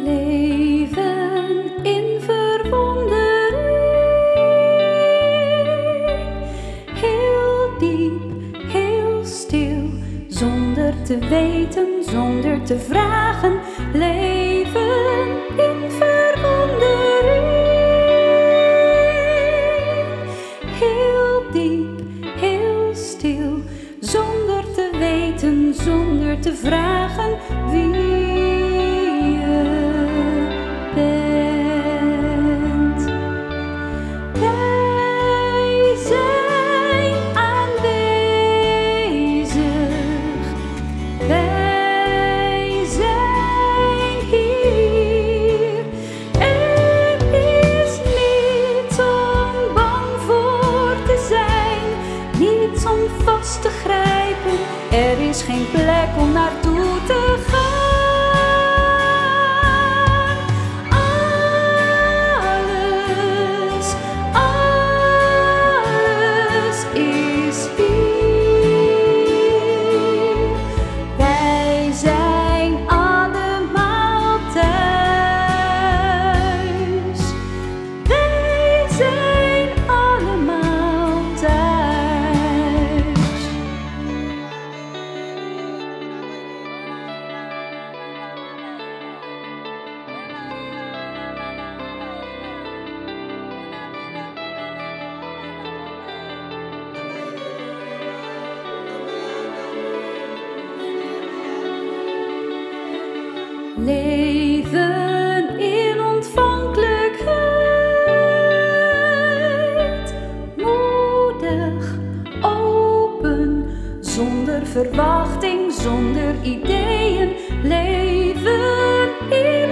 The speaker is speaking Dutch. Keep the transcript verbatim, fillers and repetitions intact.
Leven in verwondering, heel diep, heel stil, zonder te weten, zonder te vragen. Leven in verwondering, heel diep, heel stil, zonder te weten, zonder te vragen wie je bent. Wij zijn aanwezig, wij zijn hier. Er is niets om bang voor te zijn, niets om vast te grijpen. Er is geen plek om naartoe te gaan. Alles, alles is hier. Wij zijn allemaal thuis. Wij zijn allemaal thuis. Leven in ontvankelijkheid, moedig, open, zonder verwachting, zonder ideeën. Leven in